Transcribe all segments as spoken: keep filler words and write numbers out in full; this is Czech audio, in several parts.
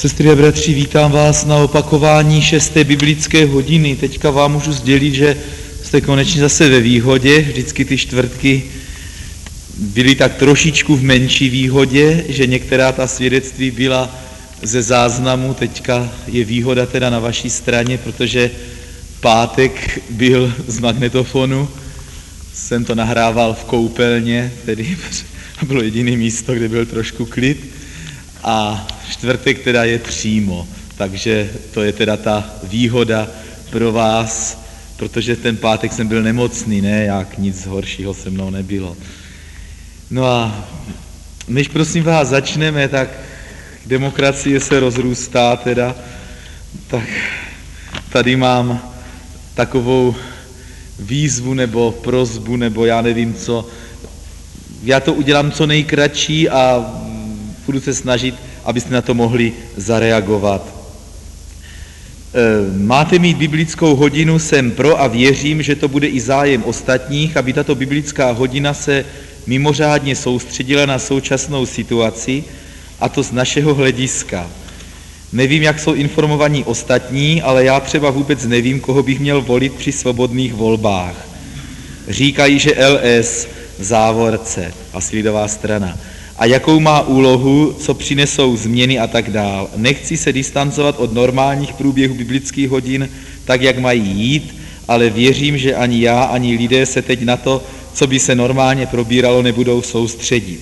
Sestry a bratři, vítám vás na opakování šesté biblické hodiny. Teďka vám můžu sdělit, že jste konečně zase ve výhodě. Vždycky ty čtvrtky byly tak trošičku v menší výhodě, že některá ta svědectví byla ze záznamu. Teďka je výhoda teda na vaší straně, protože pátek byl z magnetofonu. Jsem to nahrával v koupelně, tedy bylo jediné místo, kde byl trošku klid. A čtvrtek teda je přímo, takže to je teda ta výhoda pro vás, protože ten pátek jsem byl nemocný, ne, jak nic horšího se mnou nebylo. No a než prosím vás začneme, tak demokracie se rozrůstá teda, tak tady mám takovou výzvu nebo prosbu, nebo já nevím co. Já to udělám co nejkratší a budu se snažit, abyste na to mohli zareagovat. Máte mít biblickou hodinu, jsem pro a věřím, že to bude i zájem ostatních, aby tato biblická hodina se mimořádně soustředila na současnou situaci, a to z našeho hlediska. Nevím, jak jsou informovaní ostatní, ale já třeba vůbec nevím, koho bych měl volit při svobodných volbách. Říkají, že L S v závorce, asi lidová strana. A jakou má úlohu, co přinesou změny a tak dál. Nechci se distancovat od normálních průběhů biblických hodin, tak jak mají jít, ale věřím, že ani já, ani lidé se teď na to, co by se normálně probíralo, nebudou soustředit.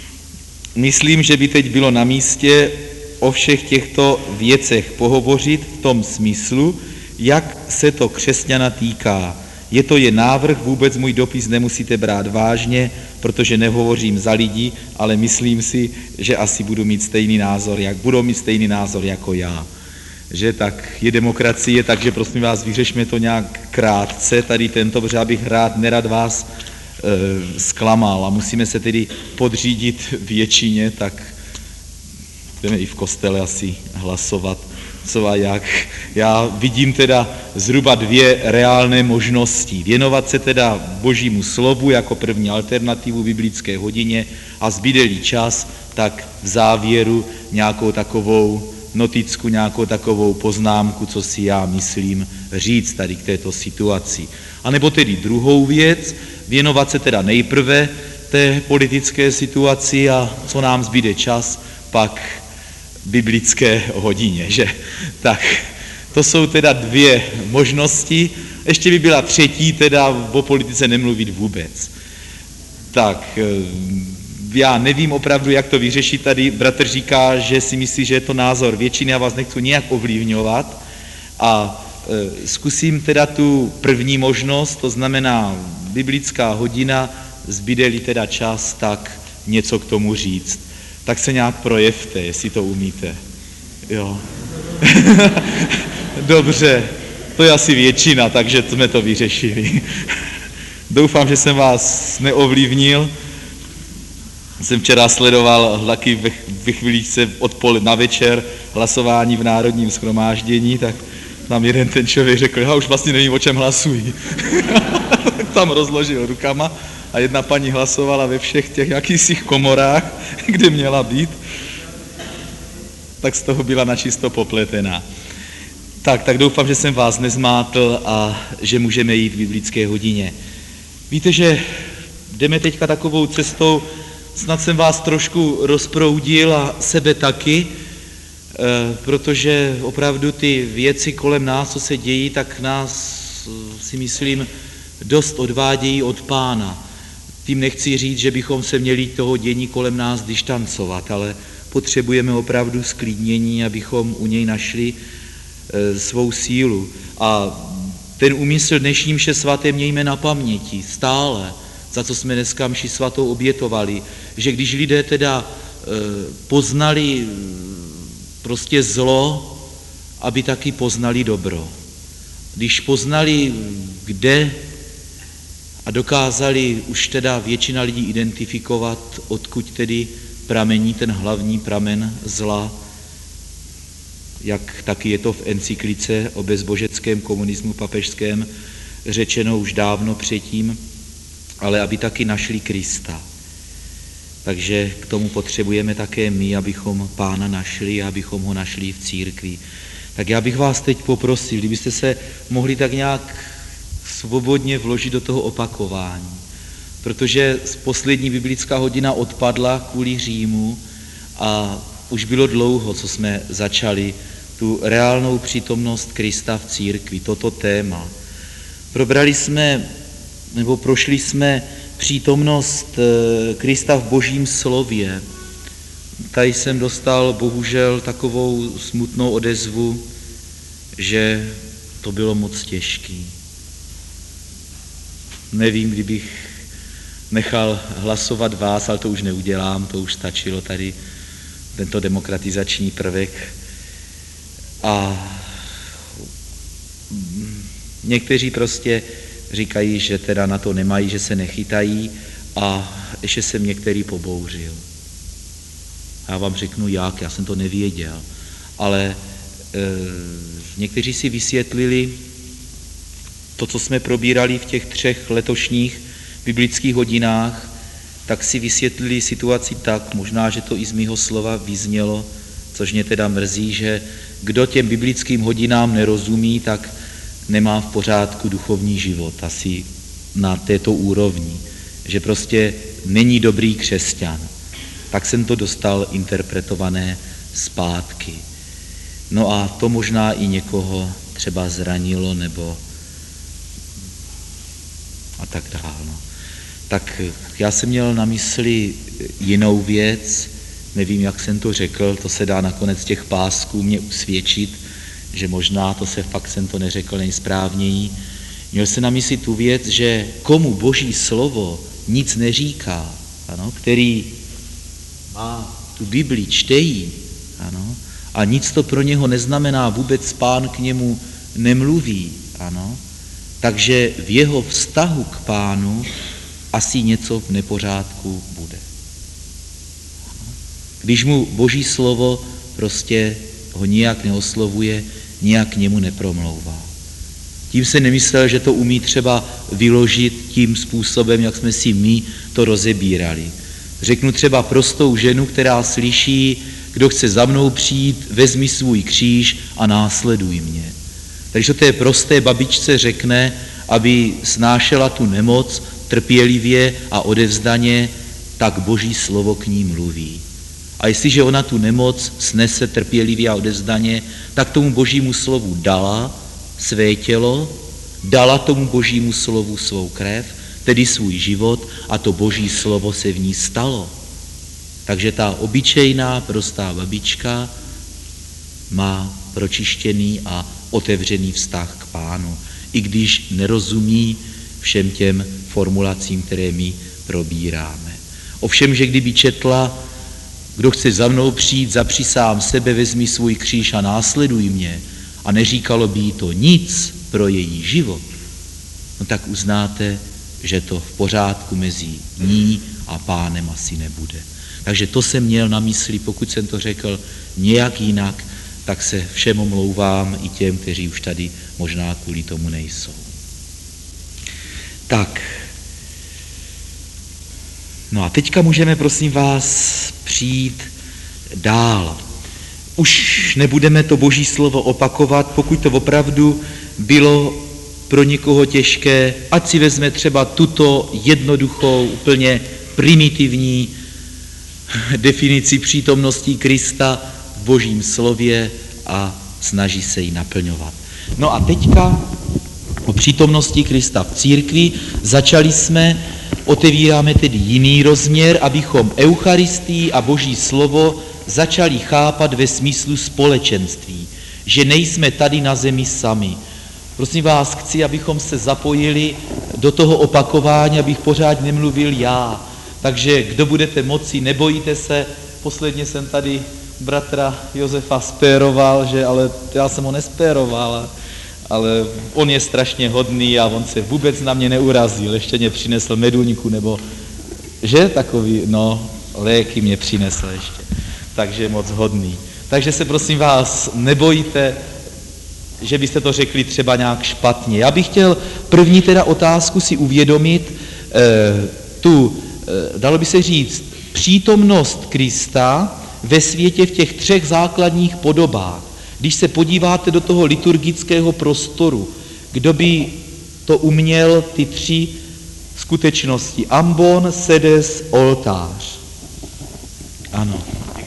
Myslím, že by teď bylo na místě o všech těchto věcech pohovořit v tom smyslu, jak se to křesťana týká. Je to jen návrh, vůbec můj dopis nemusíte brát vážně, protože nehovořím za lidi, ale myslím si, že asi budu mít stejný názor, jak budou mít stejný názor jako já. Že tak je demokracie, takže prosím vás, vyřešme to nějak krátce, tady tento, protože já bych rád, nerad vás e, zklamal a musíme se tedy podřídit většině, tak budeme i v kostele asi hlasovat, co a jak. Já vidím teda zhruba dvě reálné možnosti. Věnovat se teda Božímu slovu jako první alternativu biblické hodině a zbydeli čas, tak v závěru nějakou takovou noticku, nějakou takovou poznámku, co si já myslím říct tady k této situaci. A nebo tedy druhou věc, věnovat se teda nejprve té politické situaci a co nám zbyde čas, pak biblické hodině, že? Tak, to jsou teda dvě možnosti. Ještě by byla třetí, teda o politice nemluvit vůbec. Tak, já nevím opravdu, jak to vyřešit. Tady bratr říká, že si myslí, že je to názor většiny, já vás nechci nějak ovlivňovat. A e, zkusím teda tu první možnost, to znamená biblická hodina, zbyde-li teda čas, tak něco k tomu říct. Tak se nějak projevte, jestli to umíte. Jo. Dobře, to je asi většina, takže jsme to vyřešili. Doufám, že jsem vás neovlivnil. Jsem včera sledoval taky ve, ve chvíličce odpoledne na večer hlasování v Národním shromáždění, tak tam jeden ten člověk řekl, já už vlastně nevím, o čem hlasují. Tam rozložil rukama. A jedna paní hlasovala ve všech těch jakýsich komorách, kde měla být, tak z toho byla načisto popletená. Tak, tak doufám, že jsem vás nezmátl a že můžeme jít v biblické hodině. Víte, že jdeme teďka takovou cestou, snad jsem vás trošku rozproudil a sebe taky, protože opravdu ty věci kolem nás, co se dějí, tak nás, si myslím, dost odvádějí od Pána. Tím nechci říct, že bychom se měli toho dění kolem nás distancovat, ale potřebujeme opravdu sklidnění, abychom u něj našli e, svou sílu. A ten úmysl dnešní mše svaté mějme na paměti stále, za co jsme dneska mši svatou obětovali, že když lidé teda e, poznali prostě zlo, aby taky poznali dobro. Když poznali, kde a dokázali už teda většina lidí identifikovat, odkud tedy pramení ten hlavní pramen zla, jak taky je to v encyklice o bezbožeckém komunismu papežském řečeno už dávno předtím, ale aby taky našli Krista. Takže k tomu potřebujeme také my, abychom Pána našli a abychom ho našli v církvi. Tak já bych vás teď poprosil, kdybyste se mohli tak nějak svobodně vložit do toho opakování, protože poslední biblická hodina odpadla kvůli Římu a už bylo dlouho, co jsme začali tu reálnou přítomnost Krista v církvi, toto téma. Probrali jsme, nebo prošli jsme přítomnost Krista v Božím slově. Tady jsem dostal bohužel takovou smutnou odezvu, že to bylo moc těžký. Nevím, kdybych nechal hlasovat vás, ale to už neudělám, to už stačilo tady tento demokratizační prvek. A někteří prostě říkají, že teda na to nemají, že se nechytají a ještě jsem některý pobouřil. Já vám řeknu jak, já jsem to nevěděl, ale e, někteří si vysvětlili to, co jsme probírali v těch třech letošních biblických hodinách, tak si vysvětlili situaci tak, možná, že to i z mýho slova vyznělo, což mě teda mrzí, že kdo těm biblickým hodinám nerozumí, tak nemá v pořádku duchovní život, asi na této úrovni, že prostě není dobrý křesťan. Tak jsem to dostal interpretované zpátky. No a to možná i někoho třeba zranilo nebo a tak dále. No. Tak já jsem měl na mysli jinou věc, nevím, jak jsem to řekl, to se dá nakonec těch pásků mě usvědčit, že možná to se fakt jsem to neřekl nejsprávněji. Měl jsem na mysli tu věc, že komu Boží slovo nic neříká, ano, který má tu Bibli, čtejí, ano, a nic to pro něho neznamená, vůbec Pán k němu nemluví, ano, takže v jeho vztahu k Pánu asi něco v nepořádku bude. Když mu Boží slovo prostě ho nijak neoslovuje, nijak k němu nepromlouvá. Tím se nemyslel, že to umí třeba vyložit tím způsobem, jak jsme si my to rozebírali. Řeknu třeba prostou ženu, která slyší, kdo chce za mnou přijít, vezmi svůj kříž a následuj mě. Takže to té prosté babičce řekne, aby snášela tu nemoc trpělivě a odevzdaně, tak Boží slovo k ní mluví. A jestliže ona tu nemoc snese trpělivě a odevzdaně, tak tomu Božímu slovu dala své tělo, dala tomu Božímu slovu svou krev, tedy svůj život, a to Boží slovo se v ní stalo. Takže ta obyčejná, prostá babička má pročištěný a otevřený vztah k Pánu, i když nerozumí všem těm formulacím, které my probíráme. Ovšem, že kdyby četla, kdo chce za mnou přijít, zapři sám sebe, vezmi svůj kříž a následuj mě, a neříkalo by jí to nic pro její život, no tak uznáte, že to v pořádku mezi ní a Pánem asi nebude. Takže to jsem měl na mysli, pokud jsem to řekl nějak jinak, tak se všem omlouvám, i těm, kteří už tady možná kvůli tomu nejsou. Tak, no a teďka můžeme, prosím vás, přijít dál. Už nebudeme to Boží slovo opakovat, pokud to opravdu bylo pro někoho těžké, ať si vezme třeba tuto jednoduchou, úplně primitivní definici přítomnosti Krista v Božím slově a snaží se ji naplňovat. No a teďka o přítomnosti Krista v církvi začali jsme, otevíráme tedy jiný rozměr, abychom Eucharistii a Boží slovo začali chápat ve smyslu společenství, že nejsme tady na zemi sami. Prosím vás, chci, abychom se zapojili do toho opakování, abych pořád nemluvil já. Takže kdo budete moci, nebojte se, posledně jsem tady bratra Josefa spéroval, že, ale já jsem ho nespéroval, ale on je strašně hodný a on se vůbec na mě neurazil, ještě mě přinesl meduňku, nebo že takový, no, léky mě přinesl ještě, takže moc hodný. Takže se prosím vás nebojte, že byste to řekli třeba nějak špatně. Já bych chtěl první teda otázku si uvědomit, eh, tu, eh, dalo by se říct, přítomnost Krista ve světě v těch třech základních podobách. Když se podíváte do toho liturgického prostoru, kdo by to uměl, ty tři skutečnosti. Ambon, sedes, oltář. Ano.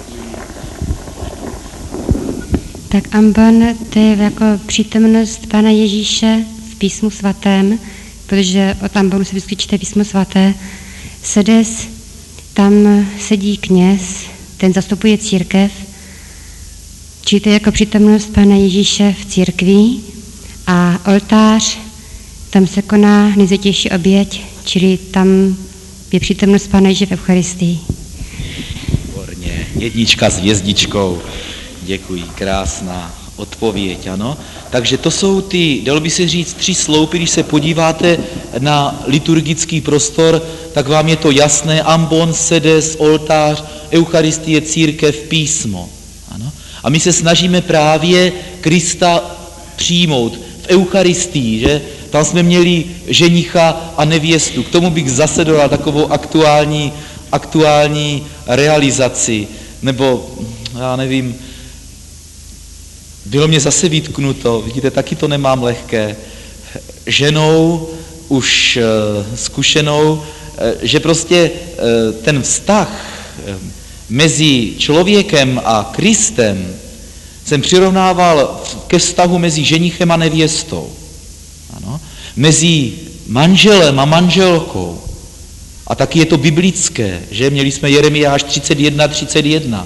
Tak ambon, to je jako přítomnost Pána Ježíše v písmu svatém, protože od ambonu se vždycky čte písmo svaté. Sedes, tam sedí kněz, ten zastupuje církev, čili to je jako přítomnost Pána Ježíše v církvi. A oltář, tam se koná nejsvětější oběť, čili tam je přítomnost Pána Ježíše v Eucharistii. Výborně, jednička s hvězdičkou. Děkuji, krásná odpověď, ano. Takže to jsou ty, dalo by se říct, tři sloupy, když se podíváte na liturgický prostor, tak vám je to jasné, ambon, sedes, oltář, eucharistie, církev, písmo. Ano. A my se snažíme právě Krista přijmout v eucharistii, že? Tam jsme měli ženicha a nevěstu. K tomu bych zase dodal takovou aktuální, aktuální realizaci, nebo já nevím, bylo mě zase vytknuto, vidíte, taky to nemám lehké, ženou už uh, zkušenou, uh, že prostě uh, ten vztah uh, mezi člověkem a Kristem jsem přirovnával ke vztahu mezi ženichem a nevěstou. Ano? Mezi manželem a manželkou. A taky je to biblické, že měli jsme Jeremiáš třicet jedna třicet jedna.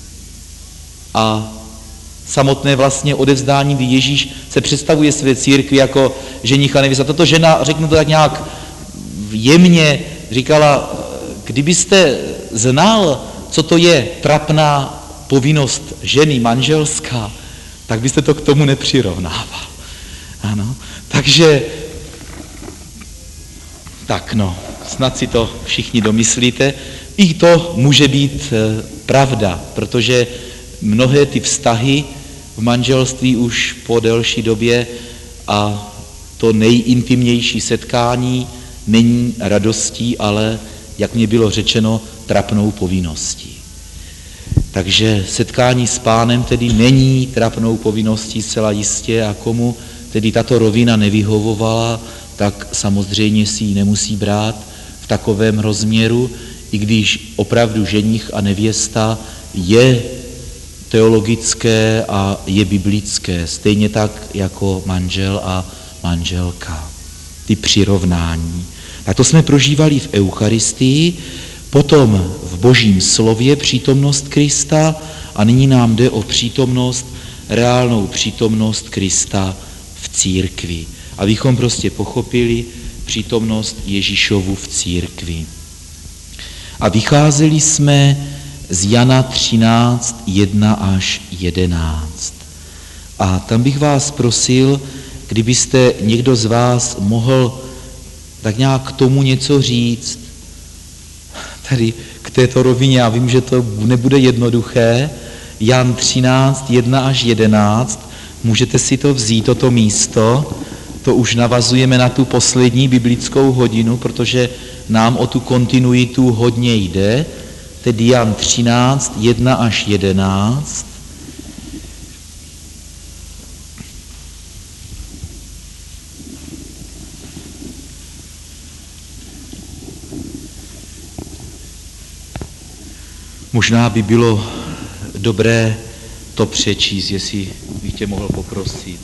A samotné vlastně odevzdání, kdy Ježíš se představuje své církvi jako ženich a nevěsta. Tato žena, řeknu to tak nějak jemně, říkala, kdybyste znal, co to je trapná povinnost ženy manželská, tak byste to k tomu nepřirovnával. Ano. Takže, tak no, snad si to všichni domyslíte. I to může být e, pravda, protože mnohé ty vztahy v manželství už po delší době a to nejintimnější setkání není radostí, ale, jak mě bylo řečeno, trapnou povinností. Takže setkání s Pánem tedy není trapnou povinností zcela jistě a komu tedy tato rovina nevyhovovala, tak samozřejmě si ji nemusí brát v takovém rozměru, i když opravdu ženich a nevěsta je teologické a je biblické, stejně tak jako manžel a manželka. Ty přirovnání. Tak to jsme prožívali v Eucharistii, potom v Božím slově přítomnost Krista a nyní nám jde o přítomnost, reálnou přítomnost Krista v církvi. Abychom prostě pochopili přítomnost Ježíšovu v církvi. A vycházeli jsme z Jana třináct, jedna až jedenáct. A tam bych vás prosil, kdybyste někdo z vás mohl tak nějak k tomu něco říct, tady k této rovině, já vím, že to nebude jednoduché, Jan třináct, jedna až jedenáct, můžete si to vzít, toto místo, to už navazujeme na tu poslední biblickou hodinu, protože nám o tu kontinuitu hodně jde, tedy Jan třináct, jedna až jedenáct. Možná by bylo dobré to přečíst, jestli bych tě mohl poprosit.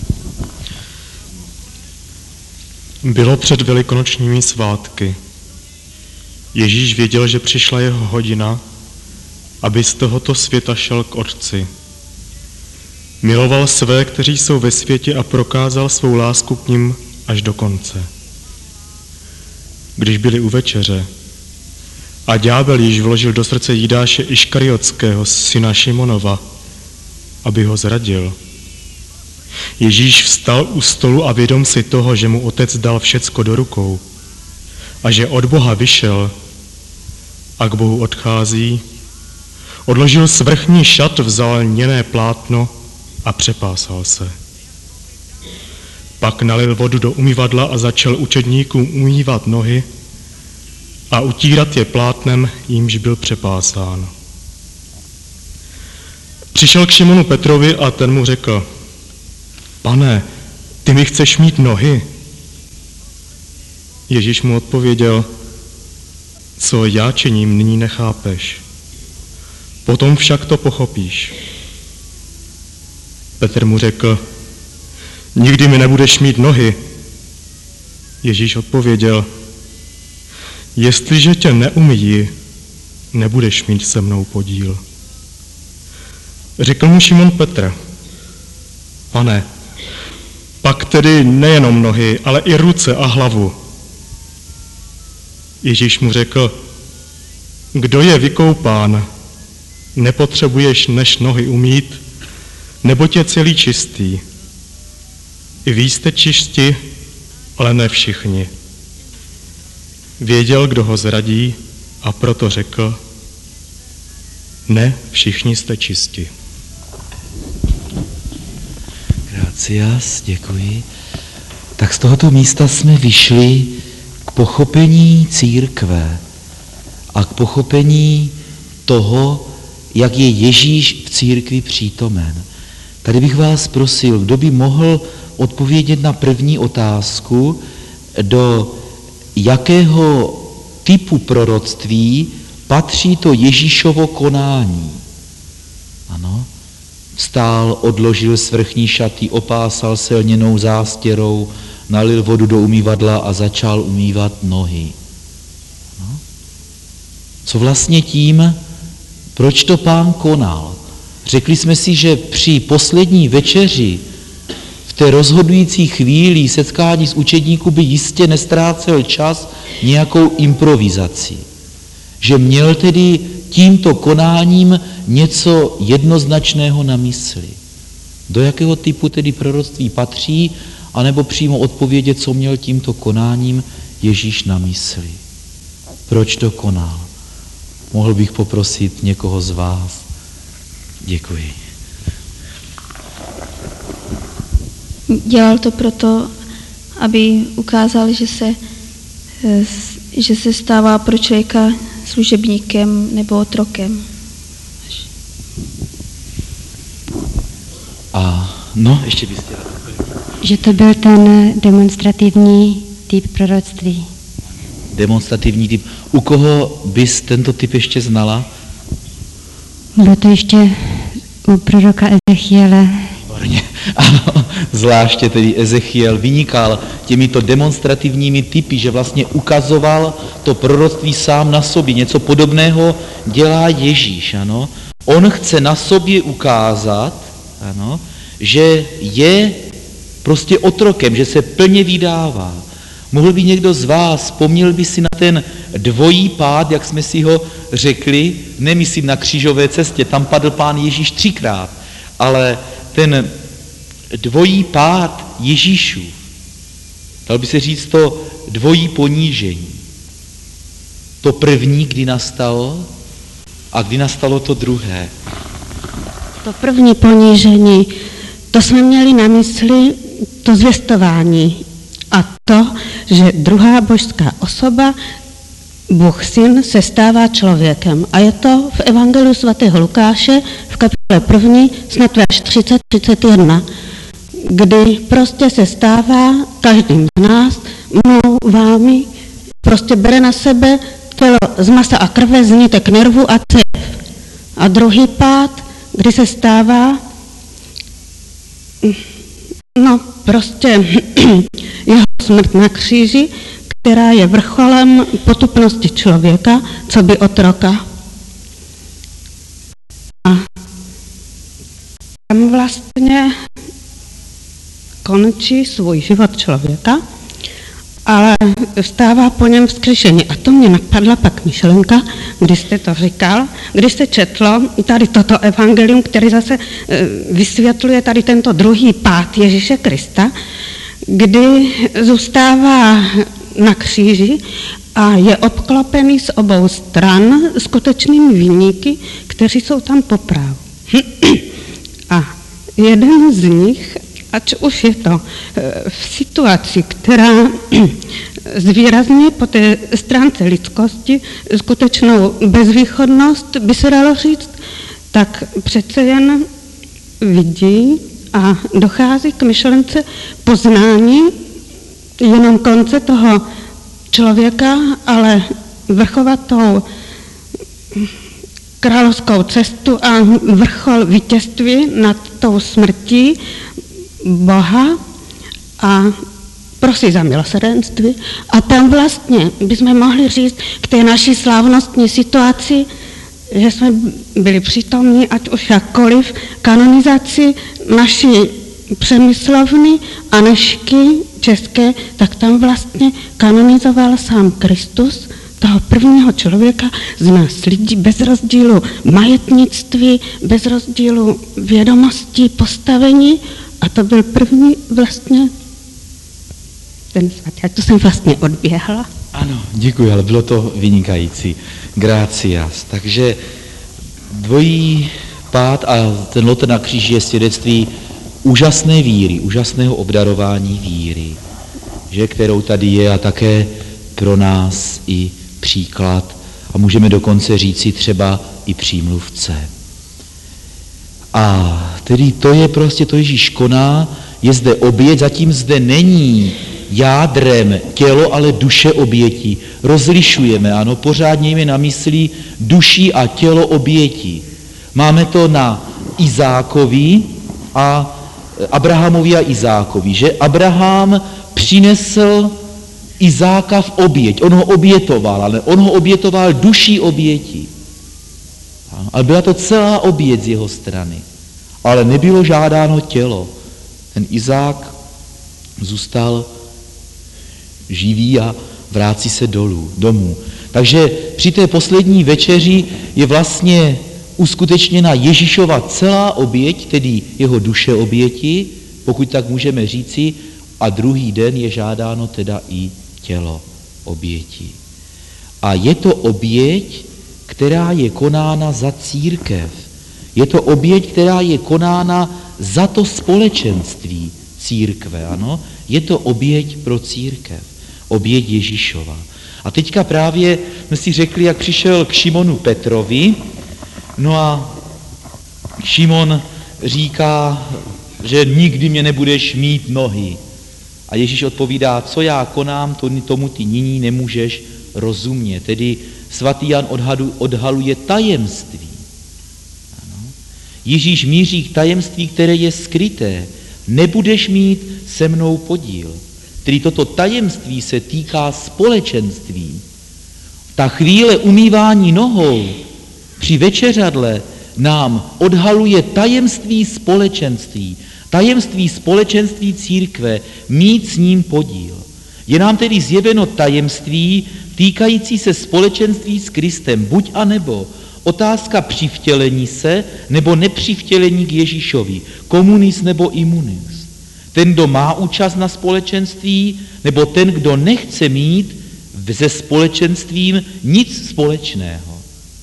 Bylo před velikonočními svátky. Ježíš věděl, že přišla jeho hodina, aby z tohoto světa šel k Otci. Miloval své, kteří jsou ve světě, a prokázal svou lásku k nim až do konce. Když byli u večeře a ďábel již vložil do srdce Jidáše Iškariotského, syna Šimonova, aby ho zradil, Ježíš vstal u stolu a vědom si toho, že mu Otec dal všecko do rukou a že od Boha vyšel a k Bohu odchází, odložil svrchní šat, vzal lněné plátno a přepásal se. Pak nalil vodu do umyvadla a začal učedníkům umývat nohy a utírat je plátnem, jímž byl přepásán. Přišel k Šimonu Petrovi a ten mu řekl: Pane, ty mi chceš mít nohy? Ježíš mu odpověděl: Co já činím, nyní nechápeš. Potom však to pochopíš. Petr mu řekl: Nikdy mi nebudeš mít nohy. Ježíš odpověděl: Jestliže tě neumyjí, nebudeš mít se mnou podíl. Řekl mu Šimon Petr: Pane, pak tedy nejenom nohy, ale i ruce a hlavu. Ježíš mu řekl: Kdo je vykoupán, nepotřebuješ než nohy umýt, neboť je celý čistý. I vy jste čistí, ale ne všichni. Věděl, kdo ho zradí, a proto řekl: Ne, všichni jste čistí. Gracias, děkuji. Tak z tohoto místa jsme vyšli k pochopení církve a k pochopení toho, jak je Ježíš v církvi přítomen. Tady bych vás prosil, kdo by mohl odpovědět na první otázku, do jakého typu proroctví patří to Ježíšovo konání. Ano, vstál, odložil svrchní šaty, opásal se lněnou zástěrou, nalil vodu do umývadla a začal umývat nohy. No. Co vlastně tím, proč to Pán konal? Řekli jsme si, že při poslední večeři, v té rozhodující chvíli setkání s učedníků by jistě nestrácel čas nějakou improvizací. Že měl tedy tímto konáním něco jednoznačného na mysli. Do jakého typu tedy proroctví patří, anebo přímo odpovědět, co měl tímto konáním Ježíš na mysli. Proč to konal? Mohl bych poprosit někoho z vás. Děkuji. Dělal to proto, aby ukázal, že se, že se stává pro člověka služebníkem nebo otrokem. A no, ještě byste rád. Že to byl ten demonstrativní typ proroctví. Demonstrativní typ. U koho bys tento typ ještě znala? Bylo to ještě u proroka Ezechiele. Výborně. Ano, zvláště tedy Ezechiel vynikal těmito demonstrativními typy, že vlastně ukazoval to proroctví sám na sobě. Něco podobného dělá Ježíš, ano. On chce na sobě ukázat, ano, že je prostě otrokem, že se plně vydává. Mohl by někdo z vás, vzpomněl by si na ten dvojí pád, jak jsme si ho řekli, nemyslím na křížové cestě, tam padl Pán Ježíš třikrát, ale ten dvojí pád Ježíšův, dal by se říct to dvojí ponížení. To první, kdy nastalo, a kdy nastalo to druhé. To první ponížení, to jsme měli na mysli to zvěstování a to, že druhá božská osoba, Bůh Syn, se stává člověkem. A je to v Evangeliu svatého Lukáše v kapitole první, snad verš třicet třicet jedna, kdy prostě se stává každým z nás, mnou, vámi, prostě bere na sebe tělo z masa a krve, z nitek nervu a cév. A druhý pád, kdy se stává, no prostě jeho smrt na kříži, která je vrcholem potupnosti člověka, co by otroka. A tam vlastně končí svůj život člověka, ale vstává po něm vzkříšení. A to mě napadla pak myšlenka, když jste to říkal, když se četlo tady toto evangelium, který zase vysvětluje tady tento druhý pád Ježíše Krista, kdy zůstává na kříži a je obklopený z obou stran skutečnými viníky, kteří jsou tam po právu. A jeden z nich, ať už je to v situaci, která zvýrazně po té stránce lidskosti skutečnou bezvýchodnost, by se dalo říct, tak přece jen vidí a dochází k myšlence poznání jenom konce toho člověka, ale vrchovat tou královskou cestu a vrchol vítězství nad tou smrtí Boha a prosí za milosrdenství. A tam vlastně bychom mohli říct k té naší slavnostní situaci, že jsme byli přítomní, ať už jakkoliv, kanonizaci naší Přemyslovny Anežky české, tak tam vlastně kanonizoval sám Kristus toho prvního člověka z nás lidí bez rozdílu majetnictví, bez rozdílu vědomostí, postavení, a to byl první vlastně ten svatý. A to jsem vlastně odběhla. Ano, děkuji, ale bylo to vynikající. Gracias. Takže dvojí pád a ten lot na kříži je svědectví úžasné víry, úžasného obdarování víry, že, kterou tady je, a také pro nás i příklad, a můžeme dokonce říci třeba i přímluvce. A tedy to je prostě, to Ježíš koná, je zde oběť, zatím zde není jádrem tělo, ale duše oběti. Rozlišujeme, ano, pořád mějme na mysli duši a tělo oběti. Máme to na Izákovi a Abrahamovi a Izákovi, že Abraham přinesl Izáka v oběť, on ho obětoval, ale on ho obětoval duší oběti. Ale byla to celá oběť z jeho strany, ale nebylo žádáno tělo. Ten Izák zůstal živý a vrátí se dolů, domů. Takže při té poslední večeři je vlastně uskutečněna Ježíšova celá oběť, tedy jeho duše oběti, pokud tak můžeme říci, a druhý den je žádáno teda i tělo oběti. A je to oběť, která je konána za církev. Je to oběť, která je konána za to společenství církve, ano? Je to oběť pro církev, oběť Ježíšova. A teďka právě jsme si řekli, jak přišel k Šimonu Petrovi, no a Šimon říká, že nikdy mě nebudeš mít nohy. A Ježíš odpovídá, co já konám, tomu ty nyní nemůžeš rozumět. Tedy svatý Jan odhaluje tajemství. Ano. Ježíš míří k tajemství, které je skryté. Nebudeš mít se mnou podíl. Tedy toto tajemství se týká společenství. Ta chvíle umývání nohou při večeřadle nám odhaluje tajemství společenství. Tajemství společenství církve, mít s ním podíl. Je nám tedy zjeveno tajemství týkající se společenství s Kristem, buď a nebo otázka přivtělení se, nebo nepřivtělení k Ježíšovi, komunis nebo imunis. Ten, kdo má účast na společenství, nebo ten, kdo nechce mít se společenstvím nic společného.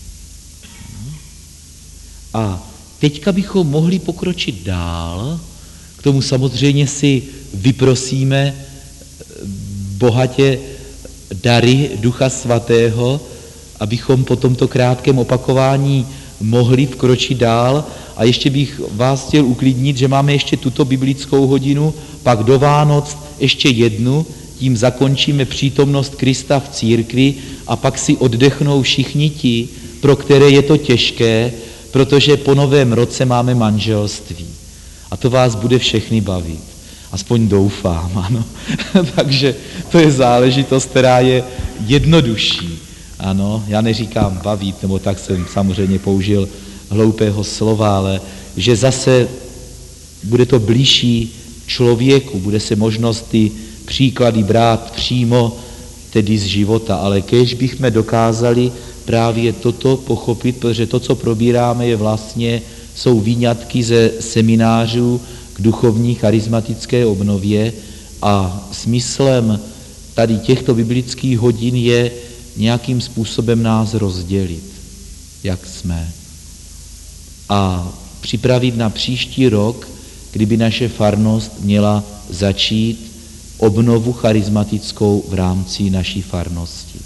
A teďka bychom mohli pokročit dál, k tomu samozřejmě si vyprosíme bohatě dary Ducha Svatého, abychom po tomto krátkém opakování mohli vkročit dál. A ještě bych vás chtěl uklidnit, že máme ještě tuto biblickou hodinu, pak do Vánoc ještě jednu, tím zakončíme přítomnost Krista v církvi a pak si oddechnou všichni ti, pro které je to těžké, protože po novém roce máme manželství. A to vás bude všechny bavit. Aspoň doufám, ano. Takže to je záležitost, která je jednodušší. Ano, já neříkám bavit, nebo tak jsem samozřejmě použil hloupého slova, ale že zase bude to blížší člověku, bude se možnost ty příklady brát přímo tedy z života, ale kéž bychom dokázali právě toto pochopit, protože to, co probíráme, je vlastně, jsou výňatky ze seminářů k duchovní charismatické obnově a smyslem tady těchto biblických hodin je nějakým způsobem nás rozdělit, jak jsme. A připravit na příští rok, kdyby naše farnost měla začít obnovu charismatickou v rámci naší farnosti.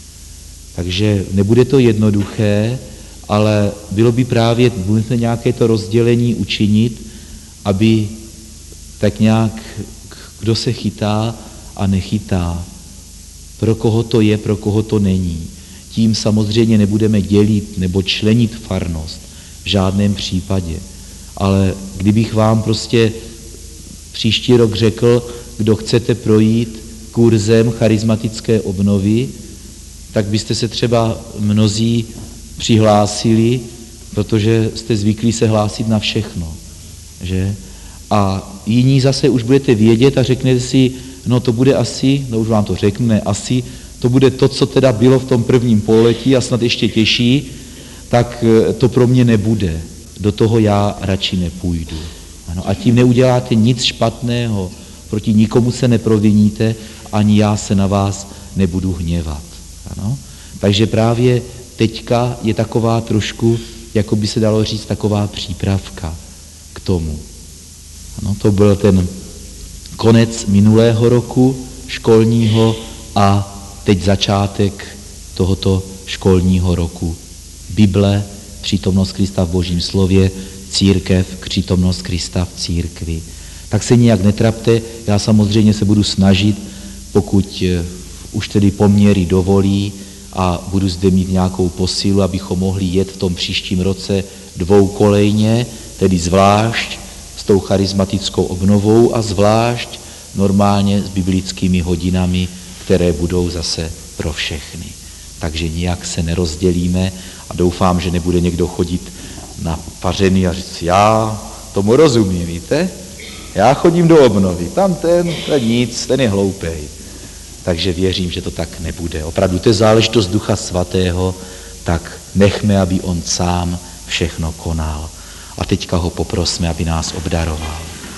Takže nebude to jednoduché, ale bylo by právě nutné nějaké to rozdělení učinit, aby tak nějak kdo se chytá a nechytá, pro koho to je, pro koho to není. Tím samozřejmě nebudeme dělit nebo členit farnost v žádném případě. Ale kdybych vám prostě příští rok řekl, kdo chcete projít kurzem charismatické obnovy, tak byste se třeba mnozí přihlásili, protože jste zvyklí se hlásit na všechno. Že? A jiní zase už budete vědět a řeknete si, no to bude asi, no už vám to řeknu, ne asi, to bude to, co teda bylo v tom prvním pololetí a snad ještě těžší, tak to pro mě nebude. Do toho já radši nepůjdu. Ano, a tím neuděláte nic špatného, proti nikomu se neproviníte, ani já se na vás nebudu hněvat. Ano? Takže právě teďka je taková trošku, jako by se dalo říct, taková přípravka k tomu. Ano, to byl ten konec minulého roku školního a teď začátek tohoto školního roku. Bible, přítomnost Krista v Božím slově, církev, přítomnost Krista v církvi. Tak se nijak netrapte, já samozřejmě se budu snažit, pokud už tedy poměry dovolí a budu zde mít nějakou posílu, abychom mohli jet v tom příštím roce dvoukolejně, tedy zvlášť s tou charismatickou obnovou a zvlášť normálně s biblickými hodinami, které budou zase pro všechny. Takže nijak se nerozdělíme a doufám, že nebude někdo chodit na pařený a říct, já tomu rozumím, víte? Já chodím do obnovy, tam ten, ten nic, ten je hloupej. Takže věřím, že to tak nebude. Opravdu to je záležitost Ducha Svatého, tak nechme, aby on sám všechno konal. A teďka ho poprosme, aby nás obdaroval.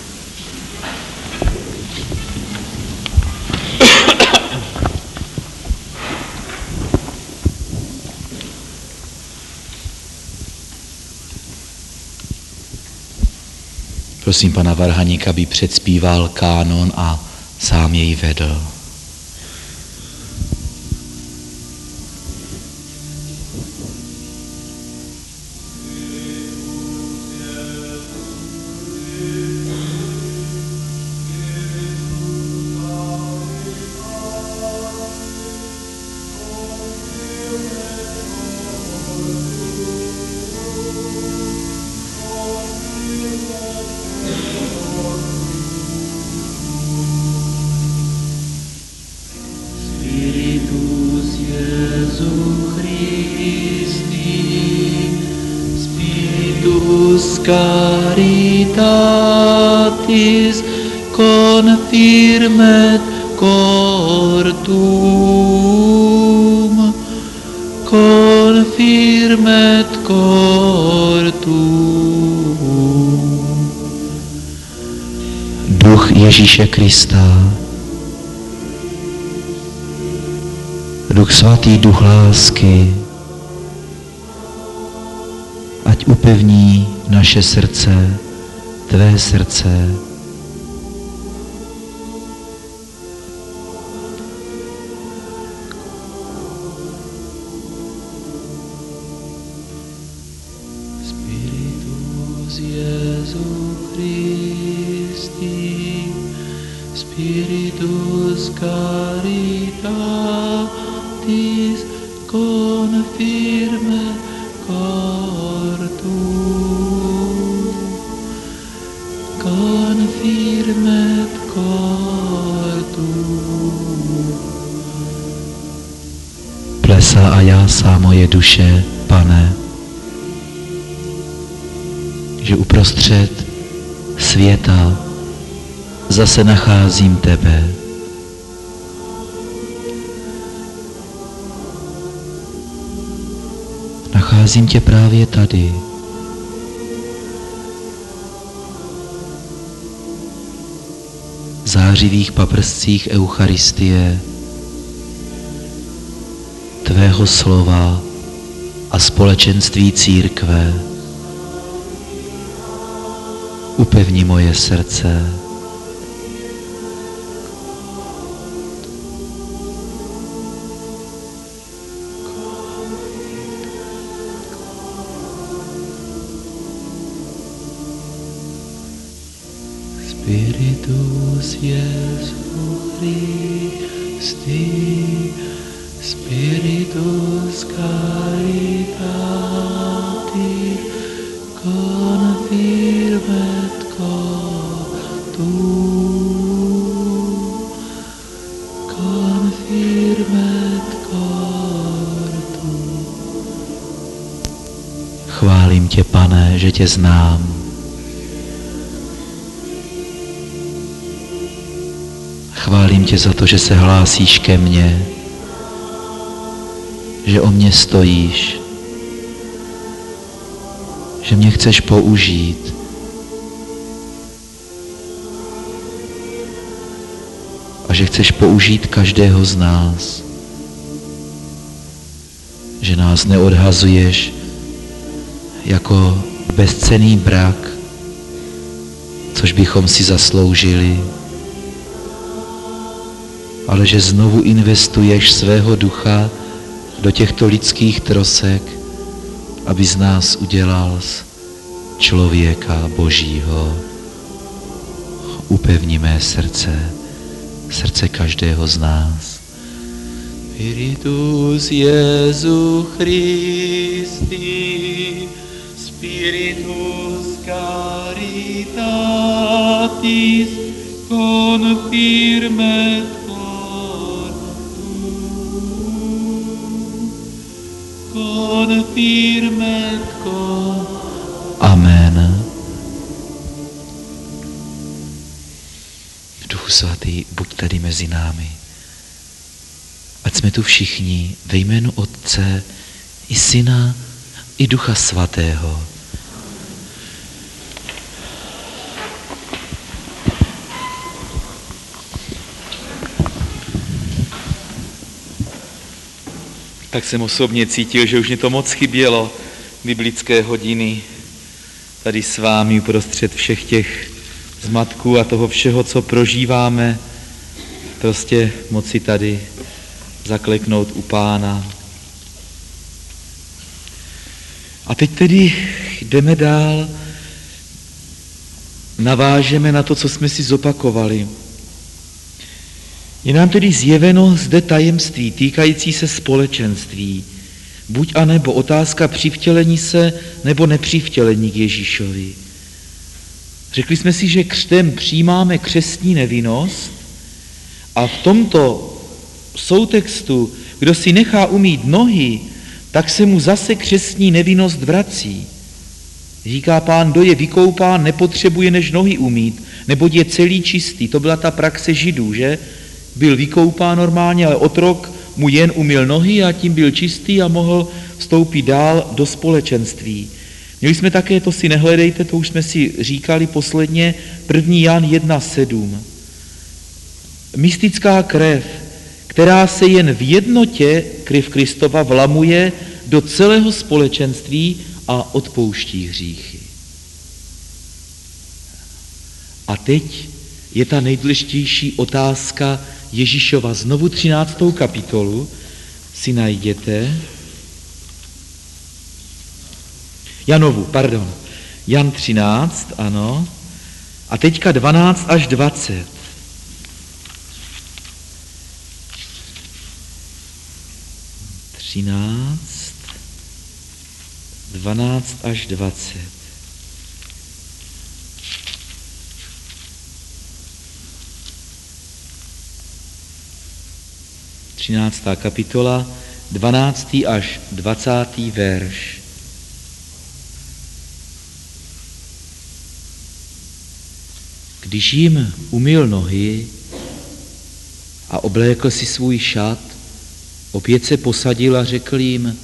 Prosím pana Varhaníka, aby předspíval kánon a sám jej vedl. Caritatis confirmet cortum, confirmet cortum. Duch Ježíše Krista, Duch Svatý, Duch lásky, ať upevní naše srdce, tvé srdce. Spiritus Jesu Christi, Spiritus Caritatis, confirme cortum, confirmet cortum. Plesá a jásá moje duše, Pane, že uprostřed světa zase nacházím tebe. Nacházím tě právě tady. V zářivých paprscích Eucharistie, tvého slova a společenství církve. Upevni moje srdce. Spiritus Iesu Christi, Spiritus Caritatis, confirmet cor tuum, confirmet cor tuum. Chválím tě, Pane, že tě znám. Chválím tě za to, že se hlásíš ke mně, že o mě stojíš, že mě chceš použít. A že chceš použít každého z nás. Že nás neodhazuješ jako bezcenný brak, což bychom si zasloužili, ale že znovu investuješ svého ducha do těchto lidských trosek, aby z nás udělal člověka Božího. Upevni mé srdce, srdce každého z nás. Spiritus Iesu Christi, Spiritus Caritatis, confirmet cor tuum, confirmet cor. Amen. Duchu svatý, buď tady mezi námi. Ať jsme tu všichni ve jménu Otce i Syna i Ducha Svatého. Tak jsem osobně cítil, že už mě to moc chybělo, biblické hodiny, tady s vámi uprostřed všech těch zmatků a toho všeho, co prožíváme, prostě moci tady zakleknout u Pána. A teď tedy jdeme dál, navážeme na to, co jsme si zopakovali. Je nám tedy zjeveno zde tajemství týkající se společenství, buď a nebo otázka přivtělení se nebo nepřivtělení k Ježíšovi. Řekli jsme si, že křtem přijímáme křestní nevinnost a v tomto soutextu, kdo si nechá umýt nohy, tak se mu zase křestní nevinnost vrací. Říká Pán, kdo je vykoupán, nepotřebuje než nohy umýt, neboť je celý čistý. To byla ta praxe Židů, že? Byl vykoupán normálně, ale otrok mu jen umyl nohy a tím byl čistý a mohl vstoupit dál do společenství. Měli jsme také, to si nehledejte, to už jsme si říkali posledně, první Jan jedna sedm. Mystická krev, která se jen v jednotě, krev Kristova, vlamuje do celého společenství a odpouští hříchy. A teď je ta nejdůležitější otázka Ježíšova, znovu třináctou kapitolu si najděte. Janovu, pardon. Jan třináct, ano. A teďka dvanáct až dvacet. třináct, dvanáct až dvacet. třináctá kapitola, dvanáctý až dvacátý verš. Když jim umyl nohy a oblékl si svůj šat, opět se posadil a řekl jim,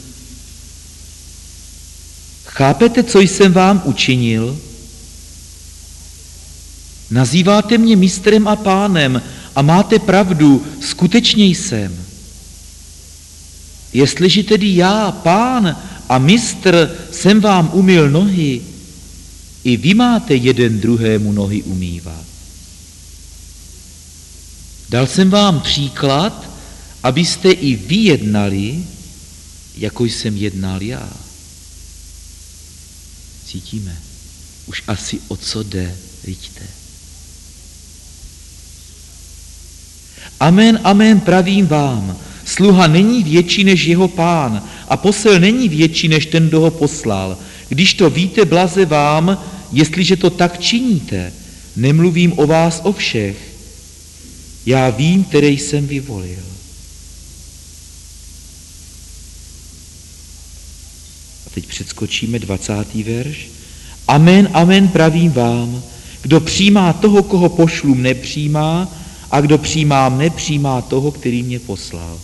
chápete, co jsem vám učinil? Nazýváte mě mistrem a pánem a máte pravdu, skutečně jsem. Jestliže tedy já, pán a mistr, jsem vám umyl nohy, i vy máte jeden druhému nohy umývat. Dal jsem vám příklad, abyste i vy jednali, jako jsem jednal já. Cítíme? Už asi o co jde, vidíte. Amen, amen, pravím vám, sluha není větší než jeho pán a posel není větší než ten, kdo ho poslal. Když to víte, blaze vám, jestliže to tak činíte. Nemluvím o vás o všech. Já vím, který jsem vyvolil. A teď předskočíme dvacátý verš. Amen, amen, pravím vám, kdo přijímá toho, koho pošlu, mne přijímá, a kdo přijímá mne, přijímá toho, který mě poslal.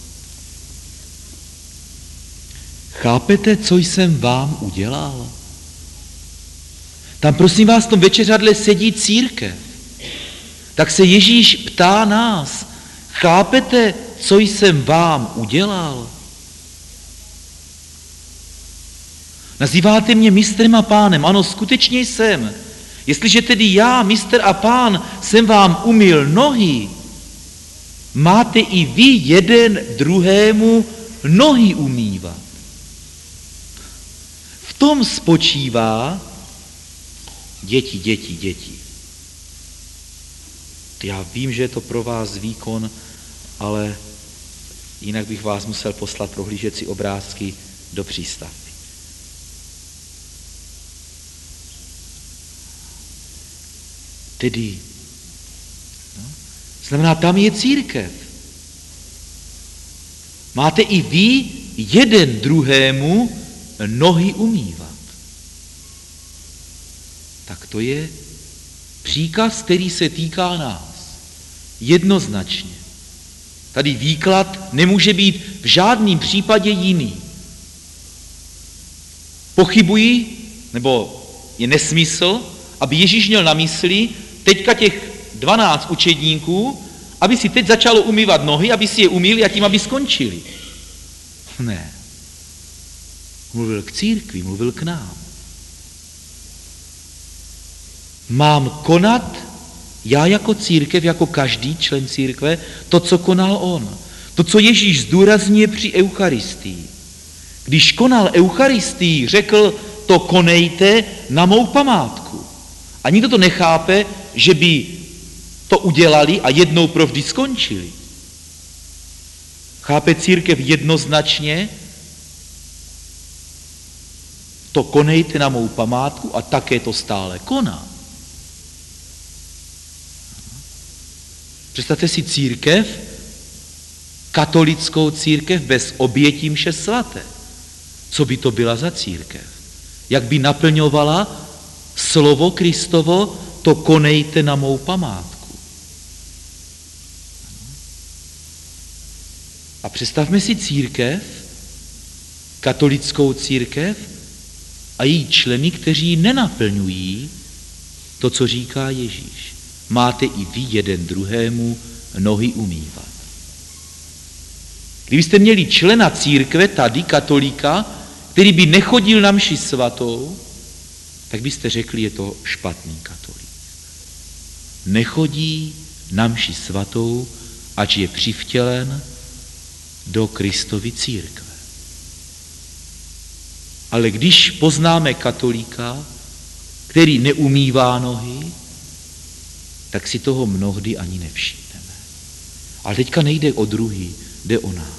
Chápete, co jsem vám udělal? Tam prosím vás v tom večeřadle sedí církev. Tak se Ježíš ptá nás, chápete, co jsem vám udělal? Nazýváte mě mistrem a pánem. Ano, skutečně jsem. Jestliže tedy já, mistr a pán, jsem vám umyl nohy, máte i vy jeden druhému nohy umývat. V tom spočívá děti, děti, děti. Já vím, že je to pro vás výkon, ale jinak bych vás musel poslat prohlížet si obrázky do přístavby. Tedy, no, znamená, tam je církev. Máte i vy jeden druhému nohy umývat. Tak to je příkaz, který se týká nás. Jednoznačně. Tady výklad nemůže být v žádném případě jiný. Pochybuji, nebo je nesmysl, aby Ježíš měl na mysli teďka těch dvanáct učedníků, aby si teď začalo umývat nohy, aby si je umýli a tím, aby skončili. Ne. Mluvil k církvi, mluvil k nám. Mám konat já jako církev, jako každý člen církve, to, co konal on. To, co Ježíš zdůrazňuje při eucharistii. Když konal eucharistii, řekl, to konejte na mou památku. A nikdo to nechápe, že by to udělali a jednou provždy skončili. Chápe církev jednoznačně, to konejte na mou památku a také to stále koná. Představte si církev, katolickou církev bez obětí mše svaté. Co by to byla za církev? Jak by naplňovala slovo Kristovo, to konejte na mou památku. A představme si církev, katolickou církev a její členy, kteří nenaplňují to, co říká Ježíš. Máte i vy jeden druhému nohy umývat. Kdybyste měli člena církve, tady katolíka, který by nechodil na mši svatou, tak byste řekli, je to špatný katolík. Nechodí na mši svatou, ač je přivtělen do Kristovy církve. Ale když poznáme katolíka, který neumývá nohy, tak si toho mnohdy ani nevšimneme. Ale teďka nejde o druhý, jde o nás.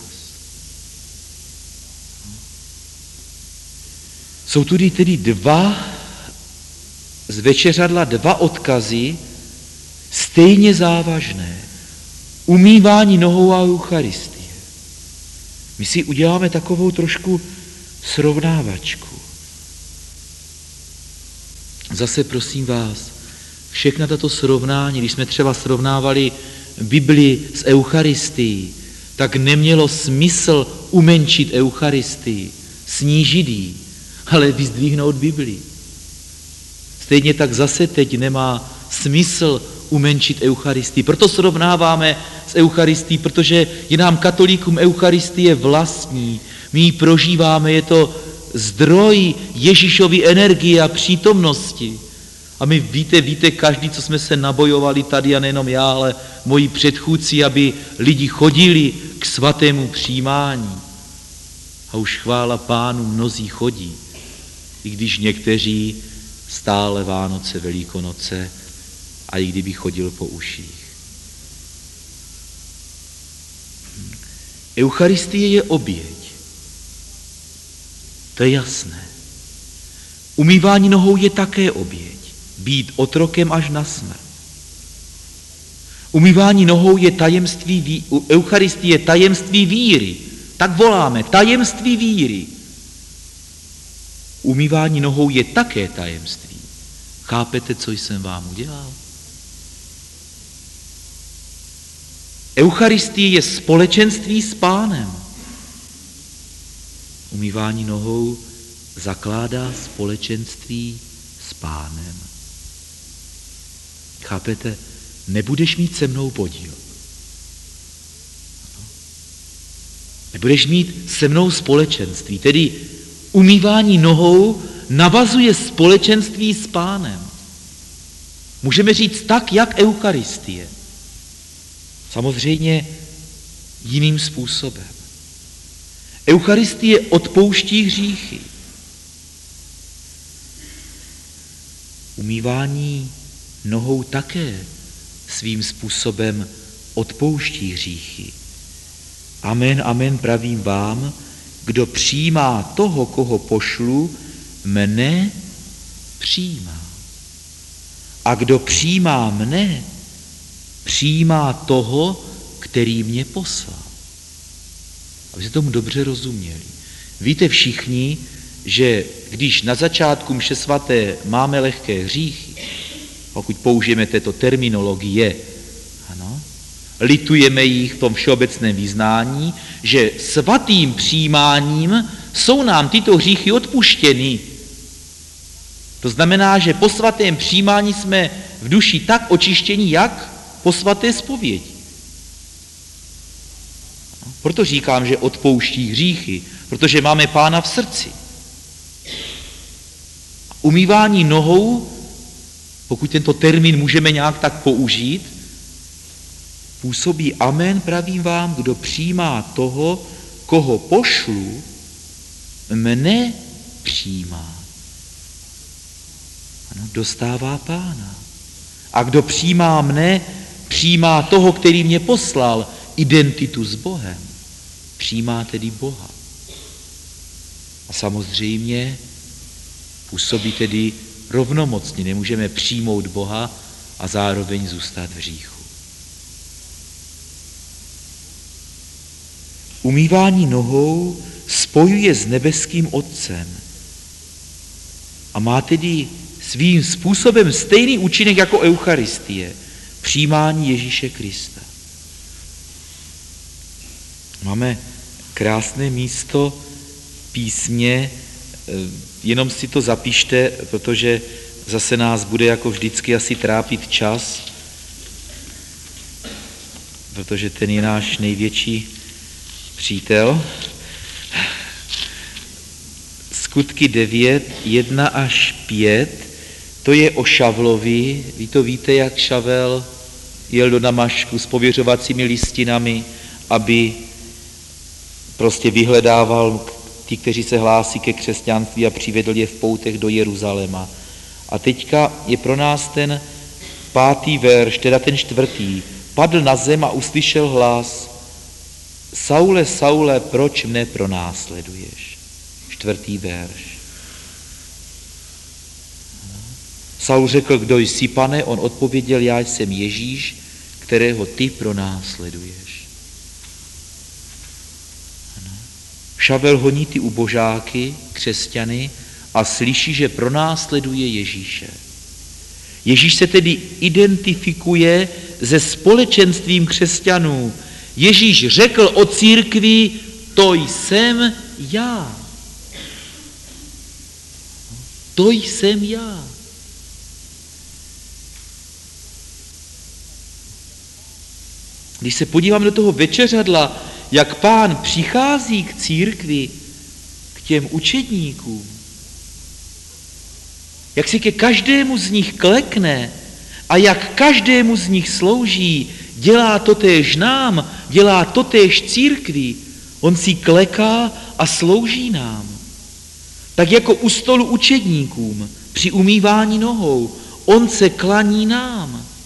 Jsou tudy tedy dva z večeřadla, dva odkazy, stejně závažné. Umývání nohou a eucharistie. My si uděláme takovou trošku srovnávačku. Zase prosím vás, všechna tato srovnání, když jsme třeba srovnávali Bibli s Eucharistií, tak nemělo smysl umenčit Eucharistii, snížit ji, ale vyzdvihnout Bibli. Stejně tak zase teď nemá smysl umenčit Eucharistii. Proto srovnáváme s Eucharistií, protože je nám katolíkům Eucharistie vlastní. My ji prožíváme, je to zdroj Ježíšovy energie a přítomnosti. A my víte, víte, každý, co jsme se nabojovali tady, a nejenom já, ale moji předchůdci, aby lidi chodili k svatému přijímání. A už chvála Pánu, mnozí chodí, i když někteří stále Vánoce, Velikonoce, a i kdyby chodil po uších. Eucharistie je oběť. To je jasné. Umývání nohou je také oběť. Být otrokem až na smrt. Umývání nohou je tajemství, Eucharistie je tajemství víry. Tak voláme, tajemství víry. Umývání nohou je také tajemství. Chápete, co jsem vám udělal? Eucharistie je společenství s Pánem. Umývání nohou zakládá společenství s Pánem. Chápete? Nebudeš mít se mnou podíl. Nebudeš mít se mnou společenství, tedy umývání nohou navazuje společenství s Pánem. Můžeme říct tak, jak Eucharistie. Samozřejmě jiným způsobem. Eucharistie odpouští hříchy. Umývání nohou také svým způsobem odpouští hříchy. Amen, amen, pravím vám, kdo přijímá toho, koho pošlu, mne přijímá. A kdo přijímá mne, přijímá toho, který mě poslal. Abyste tomu dobře rozuměli. Víte všichni, že když na začátku mše svaté máme lehké hříchy, pokud použijeme této terminologie, ano, litujeme jich v tom všeobecném vyznání, že svatým přijímáním jsou nám tyto hříchy odpuštěny. To znamená, že po svatém přijímání jsme v duši tak očištěni, jak po svaté zpovědi. Proto říkám, že odpouští hříchy, protože máme Pána v srdci. Umývání nohou, pokud tento termín můžeme nějak tak použít, působí amen, pravím vám, kdo přijímá toho, koho pošlu, mne přijímá. Ano, dostává Pána. A kdo přijímá mne, přijímá toho, který mě poslal, identitu s Bohem. Přijímá tedy Boha. A samozřejmě působí tedy rovnomocně. Nemůžeme přijmout Boha a zároveň zůstat v hříchu. Umývání nohou spojuje s nebeským Otcem a má tedy svým způsobem stejný účinek jako Eucharistie, přijímání Ježíše Krista. Máme krásné místo písmě, jenom si to zapište, protože zase nás bude jako vždycky asi trápit čas, protože ten je náš největší přítel. Skutky devět, jedna až pět, to je o Šavlovi. Vy to víte, jak Šavel jel do Damašku s pověřovacími listinami, aby prostě vyhledával ty, kteří se hlásí ke křesťanství a přivedl je v poutech do Jeruzaléma. A teďka je pro nás ten pátý verš, teda ten čtvrtý. Padl na zem a uslyšel hlas: Saule, Saule, proč mne pronásleduješ? Čtvrtý verš. Saul řekl, kdo jsi, Pane? On odpověděl, já jsem Ježíš, kterého ty pronásleduješ. Šavel honí ty ubožáky, křesťany, a slyší, že pronásleduje Ježíše. Ježíš se tedy identifikuje se společenstvím křesťanů. Ježíš řekl o církvi, to jsem já. To jsem já. Když se podívám do toho večeřadla, jak Pán přichází k církvi, k těm učedníkům, jak si ke každému z nich klekne a jak každému z nich slouží, dělá totéž nám, dělá totéž církvi, on si kleká a slouží nám. Tak jako u stolu učedníkům při umývání nohou, on se klaní nám.